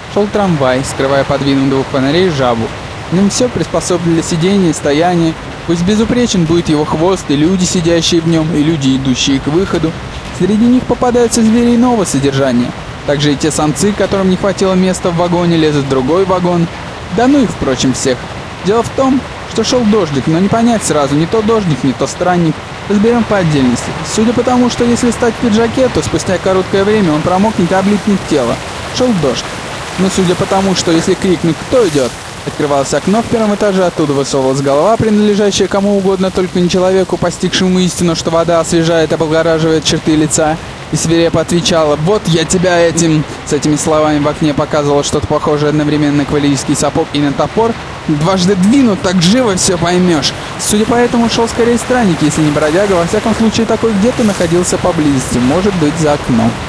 шел трамвай, скрывая под видом двух фонарей жабу. В нем все приспособлено для сидения и стояния. Пусть безупречен будет его хвост, и люди, сидящие в нем, и люди, идущие к выходу. Среди них попадаются звери иного содержания. Также и те самцы, которым не хватило места в вагоне, лезут в другой вагон. Да ну их, впрочем, всех. Дело в том, что шел дождик, но не понять сразу, не то дождик, не то странник. Разберем по отдельности. Судя по тому, что если стать в пиджаке, то спустя короткое время он промокнет и облипнет тело. Шел дождь. Но судя по тому, что если крикнуть «Кто идет?», открывалось окно в первом этаже, оттуда высовывалась голова, принадлежащая кому угодно, только не человеку, постигшему истину, что вода освежает и облагораживает черты лица, и свирепо отвечала «Вот я тебя этим!». С этими словами в окне показывало что-то похожее одновременно на кавалерийский сапог и на топор. Дважды двинут, так живо все поймешь. Судя по этому, шел скорее странник, если не бродяга, во всяком случае такой где-то находился поблизости, может быть, за окном.